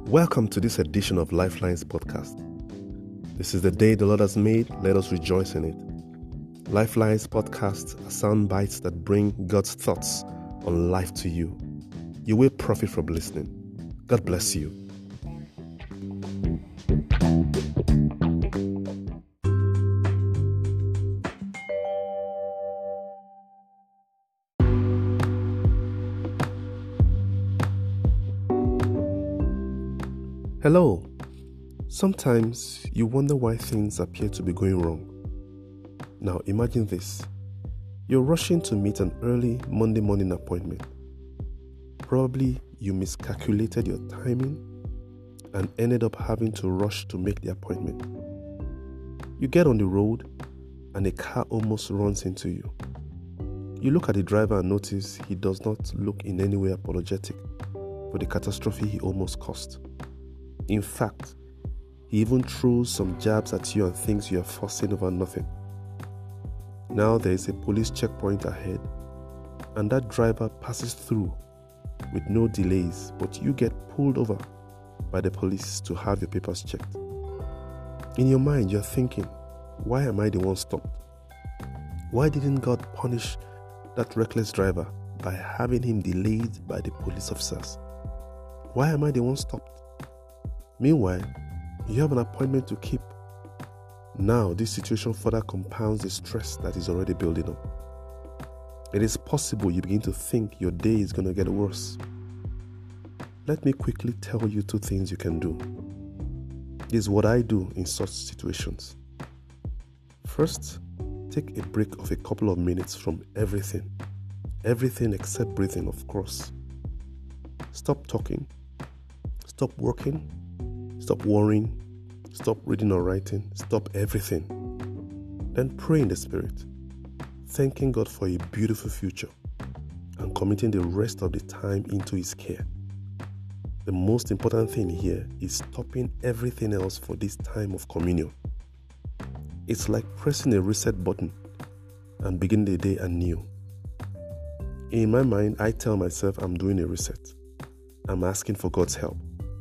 Welcome to this edition of Lifelines podcast. This is the day the Lord has made. Let us rejoice in it. Lifelines podcasts are sound bites that bring God's thoughts on life to you. You will profit from listening. God bless you. Hello. Sometimes you wonder why things appear to be going wrong. Now imagine this. You're rushing to meet an early Monday morning appointment. Probably you miscalculated your timing and ended up having to rush to make the appointment. You get on the road and a car almost runs into you. You look at the driver and notice he does not look in any way apologetic for the catastrophe he almost caused. In fact, he even throws some jabs at you and thinks you are fussing over nothing. Now there is a police checkpoint ahead, and that driver passes through with no delays, but you get pulled over by the police to have your papers checked. In your mind, you're thinking, why am I the one stopped? Why didn't God punish that reckless driver by having him delayed by the police officers? Why am I the one stopped? Meanwhile, you have an appointment to keep. Now, this situation further compounds the stress that is already building up. It is possible you begin to think your day is going to get worse. Let me quickly tell you two things you can do. This is what I do in such situations. First, take a break of a couple of minutes from everything. Everything except breathing, of course. Stop talking. Stop working. Stop worrying, stop reading or writing, stop everything. Then pray in the Spirit, thanking God for a beautiful future and committing the rest of the time into His care. The most important thing here is stopping everything else for this time of communion. It's like pressing a reset button and beginning the day anew. In my mind, I tell myself I'm doing a reset. I'm asking for God's help.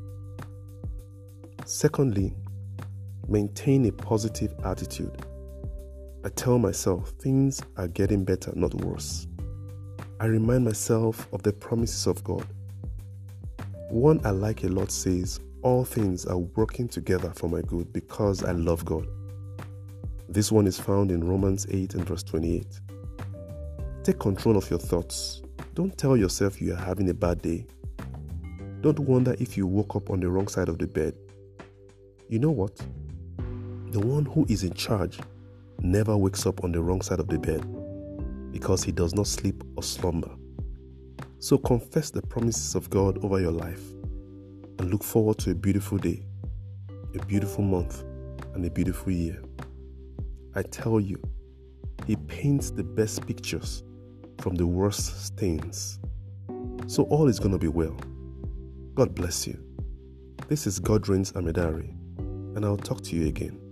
Secondly, maintain a positive attitude. I tell myself things are getting better, not worse. I remind myself of the promises of God. One I like a lot says, all things are working together for my good because I love God. This one is found in Romans 8 and verse 28. Take control of your thoughts. Don't tell yourself you are having a bad day. Don't wonder if you woke up on the wrong side of the bed. You know what? The one who is in charge never wakes up on the wrong side of the bed because he does not sleep or slumber. So confess the promises of God over your life and look forward to a beautiful day, a beautiful month, and a beautiful year. I tell you, He paints the best pictures from the worst stains. So all is going to be well. God bless you. This is God Reigns Amedari, and I'll talk to you again.